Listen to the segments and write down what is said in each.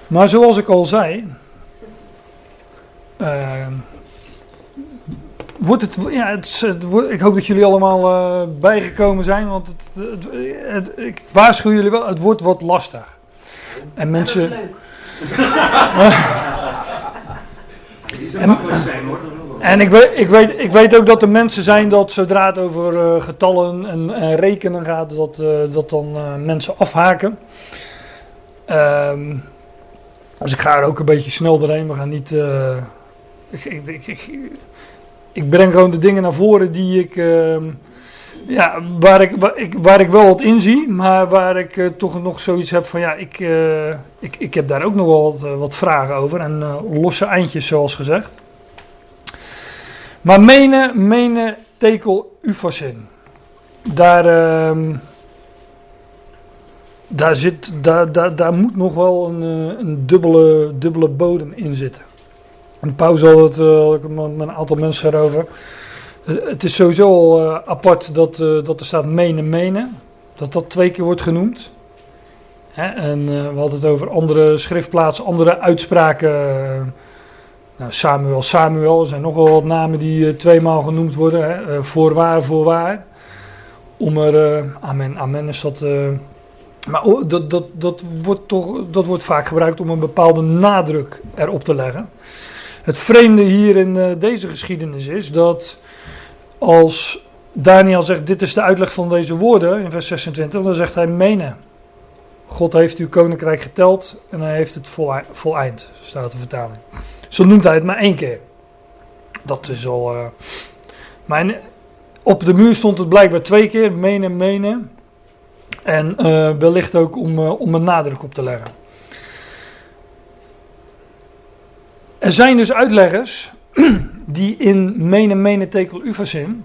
Maar zoals ik al zei, ik hoop dat jullie allemaal bijgekomen zijn, want ik waarschuw jullie wel, het wordt wat lastig. En mensen... En ik weet ook dat er mensen zijn dat zodra het over getallen en rekenen gaat, dat dan mensen afhaken. Dus ik ga er ook een beetje snel doorheen. We gaan niet... Ik breng gewoon de dingen naar voren die ik... waar ik wel wat in zie, maar waar ik toch nog zoiets heb van... Ik heb daar ook nog wel wat vragen over. En losse eindjes, zoals gezegd. Maar mene tekel ufasin. Daar moet nog wel een dubbele bodem in zitten. En Paus had het met een aantal mensen erover. Het is sowieso al apart dat er staat mene. Dat 2 keer wordt genoemd. En we hadden het over andere schriftplaatsen, andere uitspraken. Samuel. Er zijn nog wel wat namen die 2 maal genoemd worden. Voorwaar. Amen is dat... Maar dat wordt vaak gebruikt om een bepaalde nadruk erop te leggen. Het vreemde hier in deze geschiedenis is dat als Daniel zegt, dit is de uitleg van deze woorden in vers 26, dan zegt hij mene. God heeft uw koninkrijk geteld en hij heeft het voleind, staat de vertaling. Zo noemt hij het maar 1 keer. Dat is al... Maar op de muur stond het blijkbaar 2 keer, mene. En wellicht ook om een nadruk op te leggen. Er zijn dus uitleggers die in mene tekel ufasin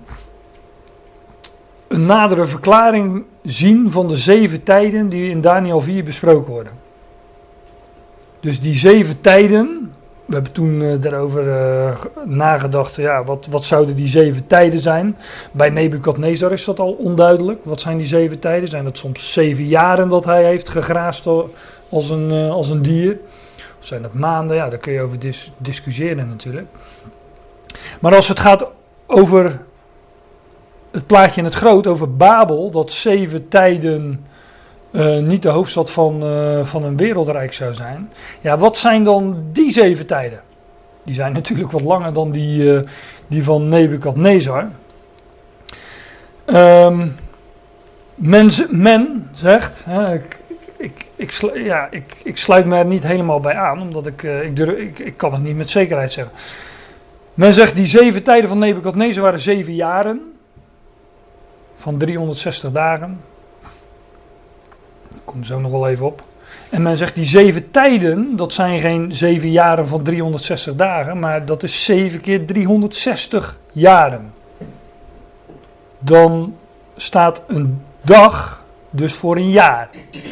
een nadere verklaring zien van de 7 tijden die in Daniel 4 besproken worden. Dus die 7 tijden, we hebben toen daarover nagedacht, wat zouden die 7 tijden zijn? Bij Nebukadnezar is dat al onduidelijk. Wat zijn die 7 tijden? Zijn dat soms 7 jaren dat hij heeft gegraasd als een dier? Of zijn dat maanden? Ja, daar kun je over discussiëren natuurlijk. Maar als het gaat over het plaatje in het groot, over Babel, dat 7 tijden niet de hoofdstad van een wereldrijk zou zijn. Ja, wat zijn dan die 7 tijden? Die zijn natuurlijk wat langer dan die van Nebukadnezar. Men zegt, ik sluit me er niet helemaal bij aan, omdat ik kan het niet met zekerheid zeggen. Men zegt die 7 tijden van Nebukadnezar waren 7 jaren van 360 dagen. Ik kom er zo nog wel even op. En men zegt die 7 tijden, dat zijn geen 7 jaren van 360 dagen, maar dat is 7 keer 360 jaren. Dan staat een dag dus voor een jaar.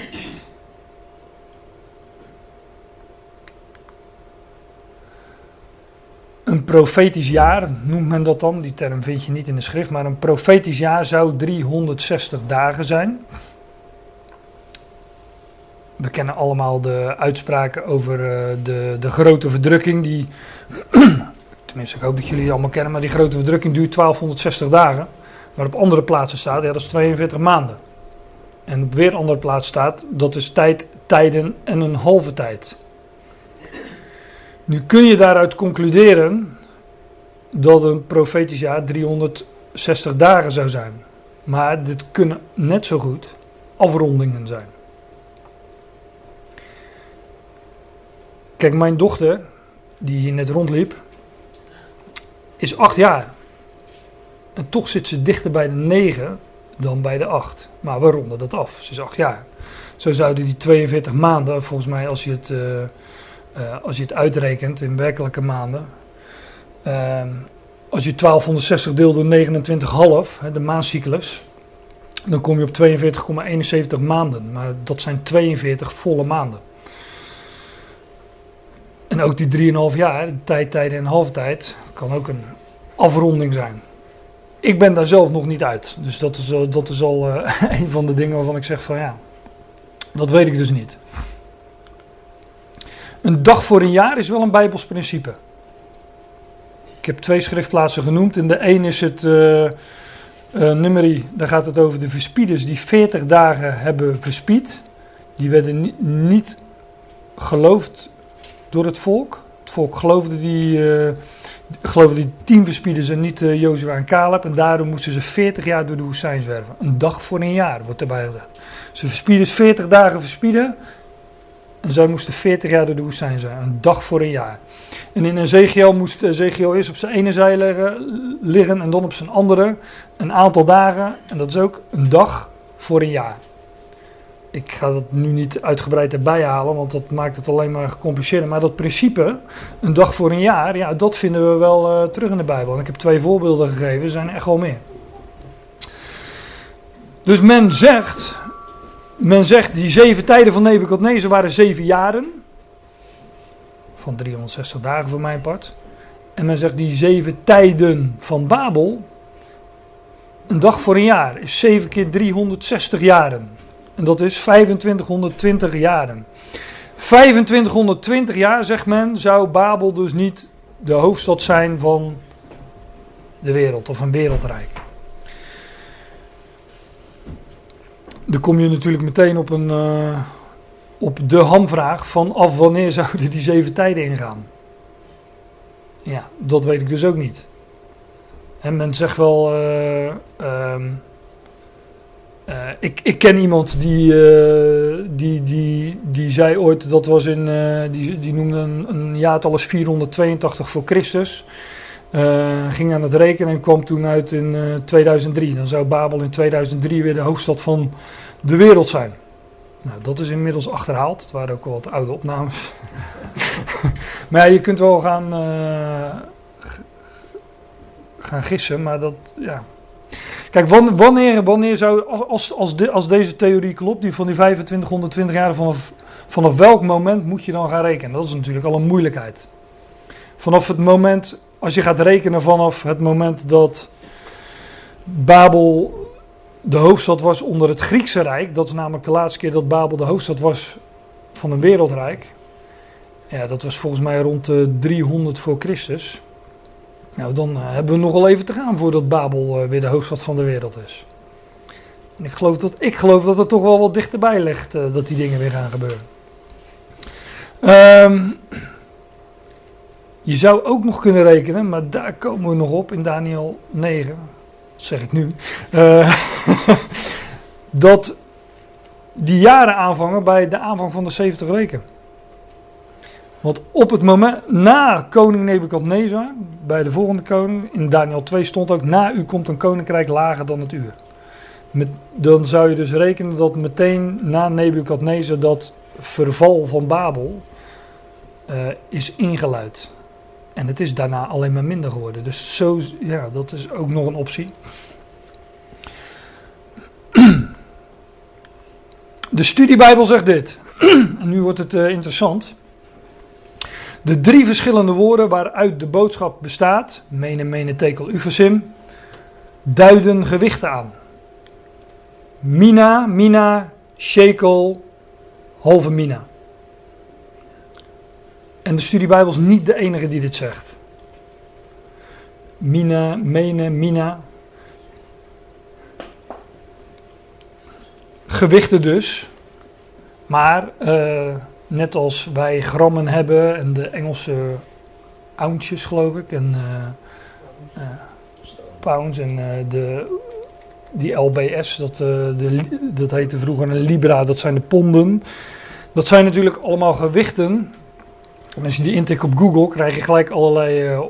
Een profetisch jaar noemt men dat dan, die term vind je niet in de schrift, maar een profetisch jaar zou 360 dagen zijn. We kennen allemaal de uitspraken over de grote verdrukking, die, tenminste ik hoop dat jullie die allemaal kennen, maar die grote verdrukking duurt 1260 dagen. Maar op andere plaatsen staat, dat is 42 maanden. En op weer andere plaats staat, dat is tijden en een halve tijd. Nu kun je daaruit concluderen dat een profetisch jaar 360 dagen zou zijn. Maar dit kunnen net zo goed afrondingen zijn. Kijk, mijn dochter, die hier net rondliep, is 8 jaar. En toch zit ze dichter bij de 9 dan bij de 8. Maar we ronden dat af. Ze is 8 jaar. Zo zouden die 42 maanden, volgens mij als je het uitrekent in werkelijke maanden. Als je 1260 deelt door 29,5, de maancyclus, dan kom je op 42,71 maanden. Maar dat zijn 42 volle maanden. En ook die 3,5 jaar, de tijden en halftijd, kan ook een afronding zijn. Ik ben daar zelf nog niet uit. Dus dat is al een van de dingen waarvan ik zeg van ja, dat weet ik dus niet. Een dag voor een jaar is wel een Bijbels principe. Ik heb 2 schriftplaatsen genoemd. In de een is het nummerie, daar gaat het over de verspieders die 40 dagen hebben verspied. Die werden niet geloofd door het volk. Het volk geloofde die 10 verspieders en niet Jozua en Caleb. En daarom moesten ze 40 jaar door de woestijn zwerven. Een dag voor een jaar wordt erbij gezegd. Ze verspieders 40 dagen verspieden. En zij moesten 40 jaar door de woestijn zijn. Een dag voor een jaar. En in Ezekiel moest Ezekiel eerst op zijn ene zij liggen en dan op zijn andere. Een aantal dagen. En dat is ook een dag voor een jaar. Ik ga dat nu niet uitgebreid erbij halen, want dat maakt het alleen maar gecompliceerder. Maar dat principe, een dag voor een jaar, ja, dat vinden we wel terug in de Bijbel. En ik heb 2 voorbeelden gegeven, er zijn echt wel meer. Dus men zegt die 7 tijden van Nebukadnezar waren 7 jaren. Van 360 dagen voor mijn part. En men zegt die 7 tijden van Babel, een dag voor een jaar, is 7 keer 360 jaren. En dat is 2520 jaren. 2520 jaar, zegt men, zou Babel dus niet de hoofdstad zijn van de wereld of een wereldrijk. Dan kom je natuurlijk meteen op de hamvraag vanaf wanneer zouden die 7 tijden ingaan. Ja, dat weet ik dus ook niet. En men zegt wel, ik ken iemand die zei ooit, dat was die noemde een jaartal als 482 voor Christus. Ging aan het rekenen en kwam toen uit in 2003. Dan zou Babel in 2003 weer de hoofdstad van de wereld zijn. Nou, dat is inmiddels achterhaald. Het waren ook wel wat oude opnames. Maar ja, je kunt wel gaan gissen, maar dat, ja. Kijk, wanneer zou, als deze theorie klopt, die van die 2520 jaar, vanaf welk moment moet je dan gaan rekenen? Dat is natuurlijk al een moeilijkheid. Vanaf het moment, als je gaat rekenen vanaf het moment dat Babel de hoofdstad was onder het Griekse Rijk, dat is namelijk de laatste keer dat Babel de hoofdstad was van een wereldrijk. Ja, dat was volgens mij rond 300 voor Christus. Nou, dan hebben we nogal even te gaan voordat Babel weer de hoofdstad van de wereld is. En ik geloof dat het toch wel wat dichterbij ligt dat die dingen weer gaan gebeuren. Je zou ook nog kunnen rekenen, maar daar komen we nog op in Daniel 9. Dat zeg ik nu. Dat die jaren aanvangen bij de aanvang van de 70 weken. Want op het moment, na koning Nebukadnezar, bij de volgende koning, in Daniel 2 stond ook, na u komt een koninkrijk lager dan het uur. Dan zou je dus rekenen dat meteen na Nebukadnezar dat verval van Babel is ingeluid. En het is daarna alleen maar minder geworden. Dus zo, ja, dat is ook nog een optie. De studiebijbel zegt dit. En nu wordt het interessant. De 3 verschillende woorden waaruit de boodschap bestaat, mene, tekel, ufasim, duiden gewichten aan. Mina, shekel, halve mina. En de studiebijbel is niet de enige die dit zegt. Mina. Gewichten dus. Maar net als wij grammen hebben en de Engelse ounces geloof ik. En pounds en die LBS, dat heette vroeger een libra, dat zijn de ponden. Dat zijn natuurlijk allemaal gewichten. En als je die intikt op Google, krijg je gelijk allerlei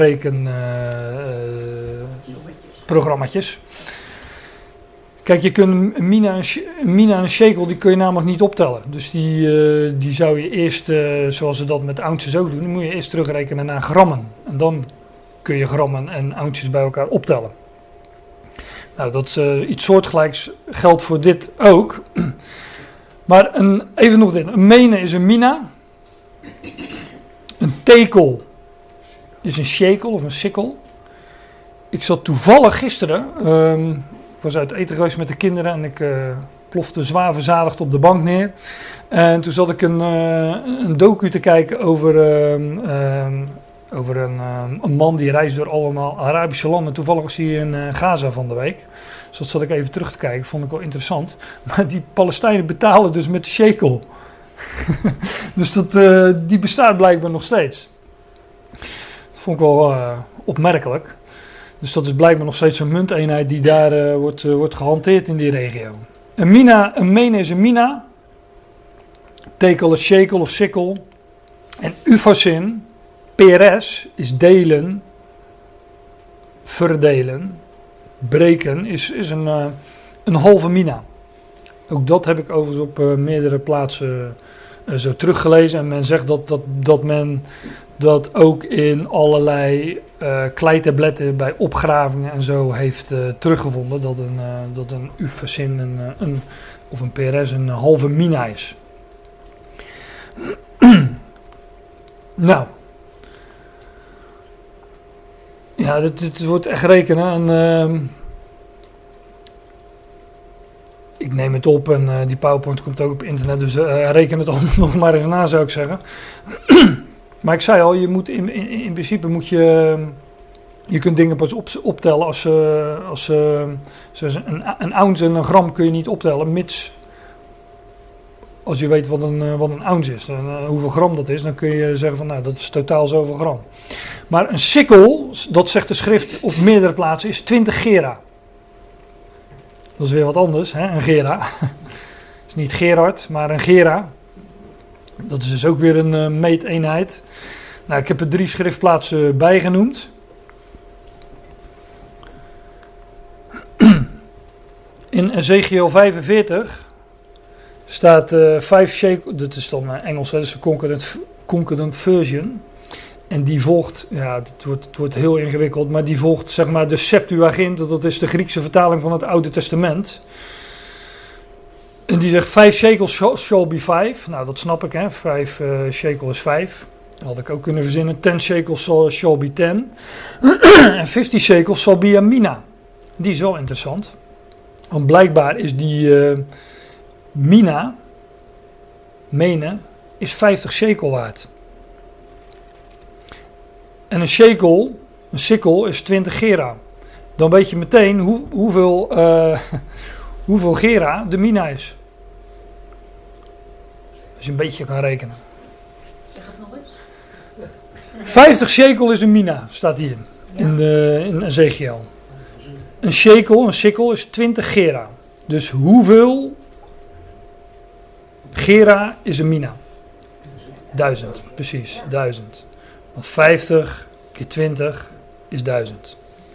omrekenprogramma's. Kijk, je kunt een mina en een shekel, die kun je namelijk niet optellen. Dus die zou je eerst, zoals ze dat met ounces ook doen, die moet je eerst terugrekenen naar grammen. En dan kun je grammen en ounces bij elkaar optellen. Nou, dat iets soortgelijks geldt voor dit ook. Maar even nog dit. Een mene is een mina. Een tekel is een shekel of een sikkel. Ik zat toevallig gisteren, ik was uit eten geweest met de kinderen en ik plofte zwaar verzadigd op de bank neer. En toen zat ik een docu te kijken over een man die reist door allemaal Arabische landen. Toevallig was hij in Gaza van de week. Dus dat zat ik even terug te kijken, vond ik wel interessant. Maar die Palestijnen betalen dus met de shekel. Dus die bestaat blijkbaar nog steeds. Dat vond ik wel opmerkelijk. Dus dat is blijkbaar nog steeds een munteenheid die daar wordt gehanteerd in die regio. Een mene is een mina. Tekel is shekel of sikkel. En ufasin, peres, is delen, verdelen, breken, is een halve mina. Ook dat heb ik overigens op meerdere plaatsen zo teruggelezen. En men zegt dat men dat ook in allerlei kleitabletten bij opgravingen en zo heeft teruggevonden. Dat een ufasin of een PRS een halve mina is. Nou. Ja, dit wordt echt rekenen. En ik neem het op en die PowerPoint komt ook op internet. Dus reken het allemaal nog maar eens na, zou ik zeggen. Maar ik zei al, je moet in principe moet je kunt dingen pas optellen als een ounce en een gram kun je niet optellen, mits als je weet wat een ounce is en hoeveel gram dat is, dan kun je zeggen van nou, dat is totaal zoveel gram. Maar een sikkel, dat zegt de schrift op meerdere plaatsen, is 20 gera. Dat is weer wat anders, hè? Een gera. Het is niet Gerard, maar een gera. Dat is dus ook weer een meeteenheid. Nou, ik heb er 3 schriftplaatsen bij genoemd. In Ezekiel 45 staat 5 shekel, dat is dan Engels, dat is een concordant version. En die volgt, ja, het wordt heel ingewikkeld, maar die volgt zeg maar de Septuagint, dat is de Griekse vertaling van het Oude Testament. En die zegt 5 shekels shall be 5. Nou, dat snap ik, hè. 5 shekel is 5. Dat had ik ook kunnen verzinnen. 10 shekels shall be 10. En 50 shekels shall be a mina. Die is wel interessant. Want blijkbaar is die mene, is 50 shekel waard. En een sikkel is 20 gera. Dan weet je meteen hoeveel gera de mina is. Als je een beetje kan rekenen. Zeg het nog eens. 50 shekel is een mina, staat hier in Ezekiel. Een sikkel is 20 gera. Dus hoeveel gera is een mina? 1000, precies, 1000. Want 50 keer 20 is 1000.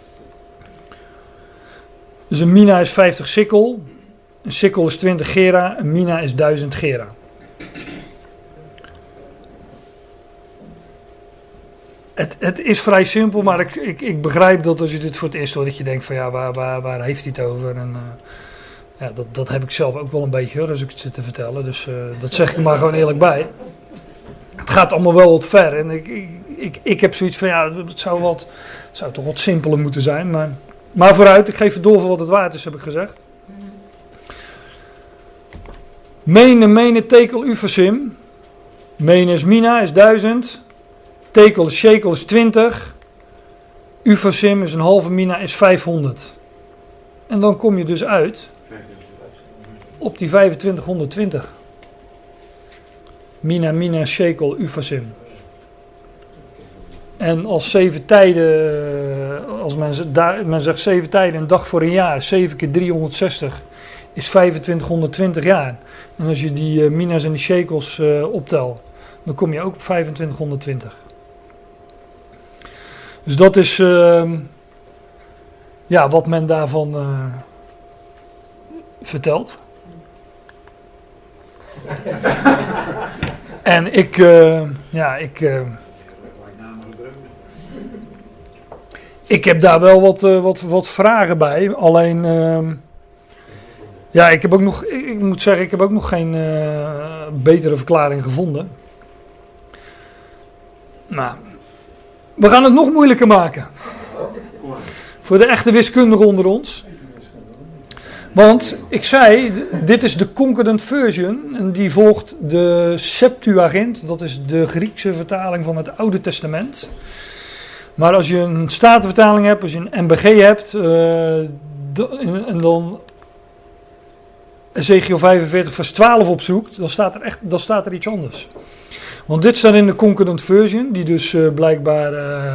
Dus een mina is 50 sikkel. Een sikkel is 20 gera. Een mina is 1000 gera. Het is vrij simpel, maar ik begrijp dat als je dit voor het eerst hoort, dat je denkt van ja, waar heeft hij het over? En ja, dat heb ik zelf ook wel een beetje hoor, als ik het zit te vertellen. Dus dat zeg ik maar gewoon eerlijk bij. Het gaat allemaal wel wat ver. En ik heb zoiets van ja, het zou toch wat simpeler moeten zijn. Maar vooruit, ik geef het door voor wat het waard is, heb ik gezegd. Mene, tekel, ufasim. Mene is mina, is 1000. Tekel is shekel, is 20. Ufasim is een halve mina, is 500. En dan kom je dus uit op die 2520. Mina, shekel, ufasim. En als 7 tijden, als men zegt 7 tijden, een dag voor een jaar, 7 keer 360 is 2520 jaar. En als je die mina's en die shekels optelt, dan kom je ook op 2520. Dus dat is wat men daarvan vertelt. En ik heb daar wel wat vragen bij. Alleen, ik moet zeggen, ik heb ook nog geen betere verklaring gevonden. Nou, we gaan het nog moeilijker maken. Voor de echte wiskundigen onder ons. Want ik zei, dit is de Concordant Version en die volgt de Septuagint. Dat is de Griekse vertaling van het Oude Testament. Maar als je een Statenvertaling hebt, als je een NBG hebt en dan Ezekiel 45 vers 12 opzoekt, dan staat er iets anders. Want dit staat in de Concordant Version, die dus blijkbaar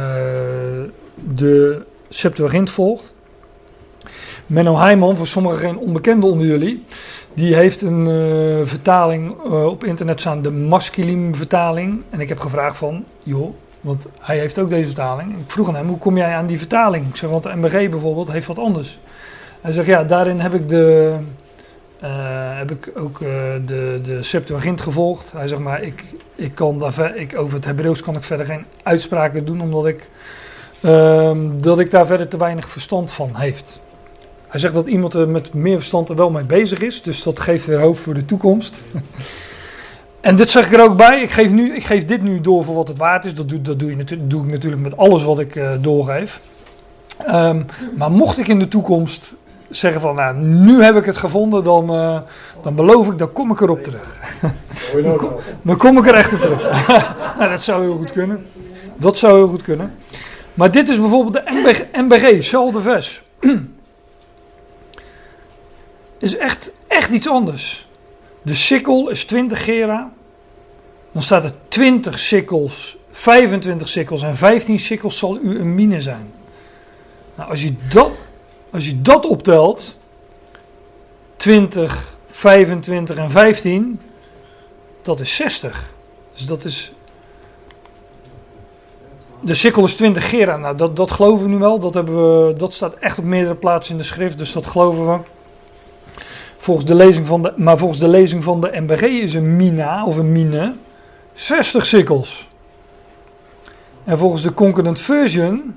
de Septuagint volgt. Menno Heijman, voor sommigen geen onbekende onder jullie, die heeft een vertaling op internet staan, de Maskilim vertaling. En ik heb gevraagd van, joh, want hij heeft ook deze vertaling. Ik vroeg aan hem, hoe kom jij aan die vertaling? Ik zeg, want de MBG bijvoorbeeld heeft wat anders. Hij zegt, ja, daarin heb ik ook de Septuagint gevolgd. Hij zegt, maar over het Hebreeuws kan ik verder geen uitspraken doen, omdat dat ik daar verder te weinig verstand van heeft. Hij zegt dat iemand er met meer verstand er wel mee bezig is, dus dat geeft weer hoop voor de toekomst. En dit zeg ik er ook bij, ik geef dit nu door voor wat het waard is, dat doe ik natuurlijk met alles wat ik doorgeef. Maar mocht ik in de toekomst zeggen van, nou, nu heb ik het gevonden, dan beloof ik, dan kom ik erop terug. Dan kom ik er echt op terug. Nou, dat zou heel goed kunnen. Dat zou heel goed kunnen. Maar dit is bijvoorbeeld de NBG, zelfde vers. Is echt iets anders. De sikkel is 20 gera. Dan staat er 20 sikkels, 25 sikkels en 15 sikkels zal u een mine zijn. Nou, als je dat optelt, 20, 25 en 15, dat is 60. Dus dat is... De sikkel is 20 gera. Nou, dat geloven we nu wel. Dat staat echt op meerdere plaatsen in de schrift, dus dat geloven we. Volgens de lezing van de NBG is een mina of een mine 60 sikkels. En volgens de Concordant Version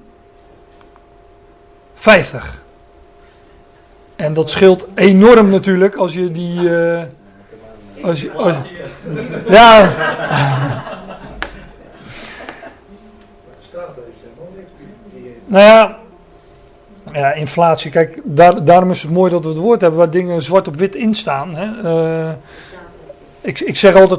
50. En dat scheelt enorm natuurlijk als je die... ja... Nou ja, inflatie. Kijk, daarom is het mooi dat we het woord hebben waar dingen zwart op wit in staan. Hè. Ik zeg altijd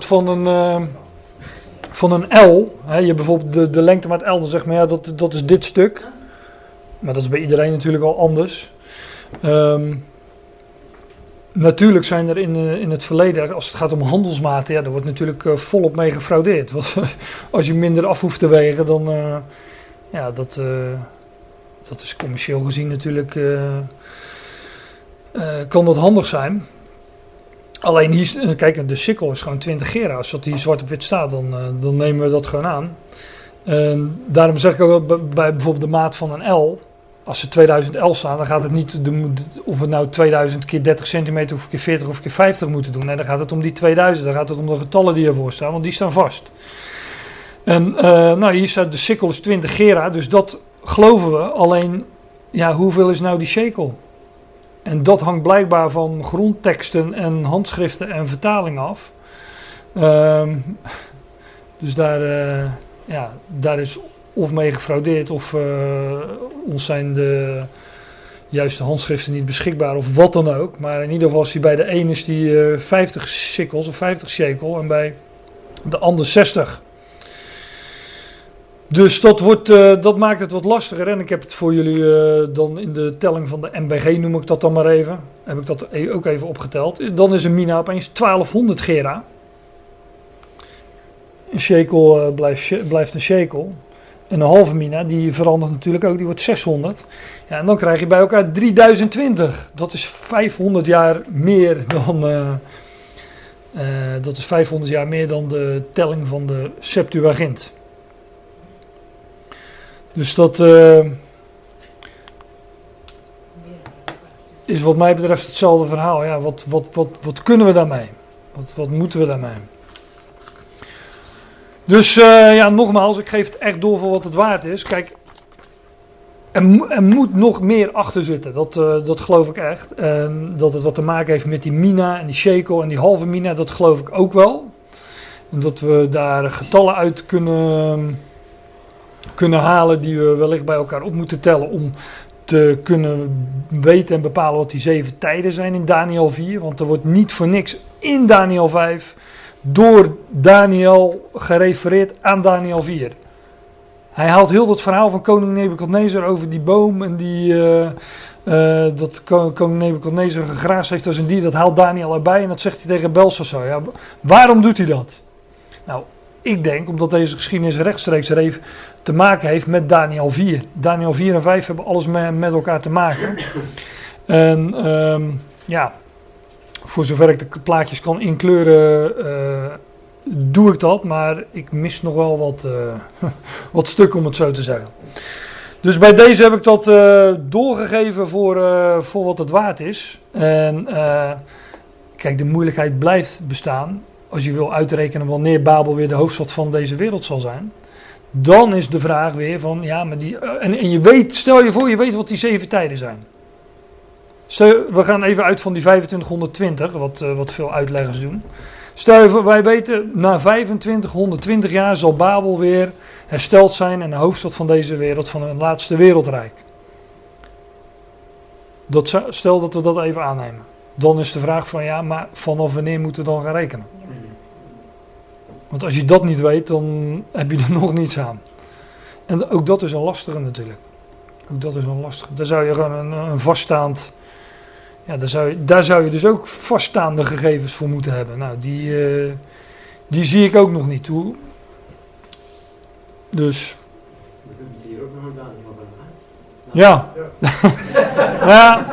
van een L. Hè, je hebt bijvoorbeeld de lengte met L, dan zeg maar ja, dat is dit stuk. Maar dat is bij iedereen natuurlijk al anders. Natuurlijk zijn er in het verleden, als het gaat om handelsmaten, ja, daar wordt natuurlijk volop mee gefraudeerd. Want als je minder af hoeft te wegen, dan dat is commercieel gezien natuurlijk, kan dat handig zijn. Alleen hier, kijk, de sikkel is gewoon 20 gera. Als dat hier zwart op wit staat, dan nemen we dat gewoon aan. Daarom zeg ik ook bij bijvoorbeeld de maat van een L. Als ze 2000 L staan, dan gaat het niet of we nou 2000 keer 30 centimeter of keer 40 of keer 50 moeten doen. Nee, dan gaat het om die 2000. Dan gaat het om de getallen die ervoor staan, want die staan vast. En hier staat de sikkel is 20 gera, dus dat geloven we. Alleen, ja, hoeveel is nou die shekel? En dat hangt blijkbaar van grondteksten en handschriften en vertaling af. Dus daar is of mee gefraudeerd of ons zijn de juiste handschriften niet beschikbaar of wat dan ook. Maar in ieder geval is die bij de een is die 50 sikkels of 50 shekel en bij de ander 60. Dus dat maakt het wat lastiger. En ik heb het voor jullie dan in de telling van de NBG, noem ik dat dan maar even. Heb ik dat ook even opgeteld. Dan is een mina opeens 1200 gera. Een shekel blijft een shekel. En een halve mina, die verandert natuurlijk ook, die wordt 600. Ja, en dan krijg je bij elkaar 3020. Dat is 500 jaar meer dan de telling van de Septuagint. Dus dat is wat mij betreft hetzelfde verhaal. Ja, wat kunnen we daarmee? Wat moeten we daarmee? Dus nogmaals, ik geef het echt door voor wat het waard is. Kijk, er moet nog meer achter zitten. Dat geloof ik echt. En dat het wat te maken heeft met die mina en die shekel en die halve mina, dat geloof ik ook wel. En dat we daar getallen uit kunnen halen die we wellicht bij elkaar op moeten tellen om te kunnen weten en bepalen wat die 7 tijden zijn in Daniël 4. Want er wordt niet voor niks in Daniël 5 door Daniël gerefereerd aan Daniël 4. Hij haalt heel dat verhaal van koning Nebukadnezar over die boom en dat koning Nebukadnezar gegraasd heeft als een dier. Dat haalt Daniël erbij en dat zegt hij tegen Belshazzar. Ja, waarom doet hij dat? Nou, ik denk omdat deze geschiedenis rechtstreeks te maken heeft met Daniël 4. Daniël 4 en 5 hebben alles met elkaar te maken. En voor zover ik de plaatjes kan inkleuren, doe ik dat. Maar ik mis nog wel wat stukken, om het zo te zeggen. Dus bij deze heb ik dat doorgegeven voor wat het waard is. En kijk, de moeilijkheid blijft bestaan. Als je wil uitrekenen wanneer Babel weer de hoofdstad van deze wereld zal zijn. Dan is de vraag weer van, ja, maar en je weet, stel je voor, je weet wat die 7 tijden zijn. We gaan even uit van die 2520, wat veel uitleggers doen. Stel je voor, wij weten, na 2520 jaar zal Babel weer hersteld zijn en de hoofdstad van deze wereld, van een laatste wereldrijk. Stel dat we dat even aannemen. Dan is de vraag van, ja, maar vanaf wanneer moeten we dan gaan rekenen? Want als je dat niet weet, dan heb je er nog niets aan. En ook dat is een lastige natuurlijk. Ook dat is een lastige. Daar zou je gewoon een vaststaand... Ja, daar zou je dus ook vaststaande gegevens voor moeten hebben. Nou, die zie ik ook nog niet. Dus... We kunnen hier ook nog een Daniël van maken. Ja. Ja.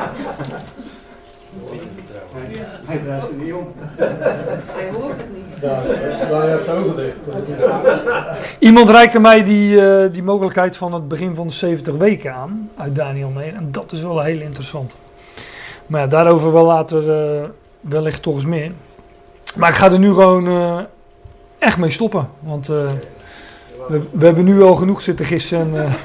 Hij draait er niet om. Hij hoort het niet. Daar heb je zo gedicht. Iemand reikte mij die mogelijkheid van het begin van de 70 weken aan, uit Daniël 9. En dat is wel heel interessant. Maar ja, daarover wel later wellicht toch eens meer. Maar ik ga er nu gewoon echt mee stoppen. Want we hebben nu al genoeg zitten gissen. En,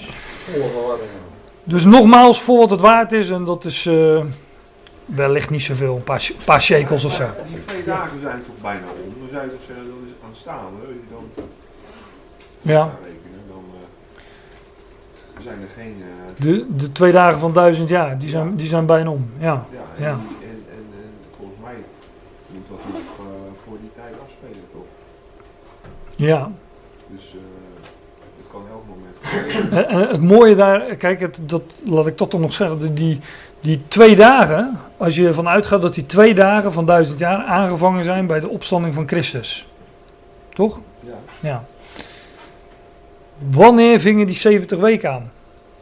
dus nogmaals, voor wat het waard is. En dat is wellicht niet zoveel, een paar shekels of zo. Die 2 dagen zijn toch bijna om. Dan zou je toch zeggen, dat is aanstaande. Als je dan Ja. rekenen, dan zijn er geen... De 2 dagen van 1000 jaar, die zijn bijna om. Ja. Ja. En volgens mij moet dat nog voor die tijd afspelen, toch? Ja. Dus het kan elk moment. En het mooie daar, kijk, laat ik dat toch nog zeggen, die 2 dagen, als je ervan uitgaat dat die 2 dagen van 1000 jaar aangevangen zijn bij de opstanding van Christus. Toch? Ja. Ja. Wanneer vingen die 70 weken aan?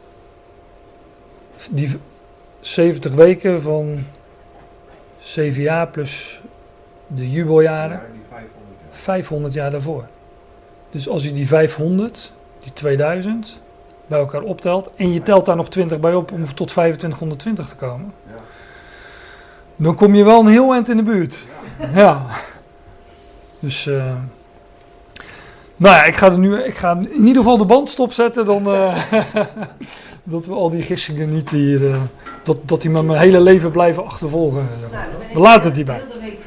Die 70 weken van 7 jaar plus de jubeljaren, Ja, die 500 jaar. 500 jaar daarvoor. Dus als je die 500, die 2000, bij elkaar optelt en je telt daar nog 20 bij op om tot 2520 te komen, Ja. dan kom je wel een heel eind in de buurt. Ja. Dus, nou ja, ik ga in ieder geval de band stopzetten, dan dat we al die gissingen niet hier, dat die me mijn hele leven blijven achtervolgen. Nou, dan ben ik We laten het hierbij. heel de week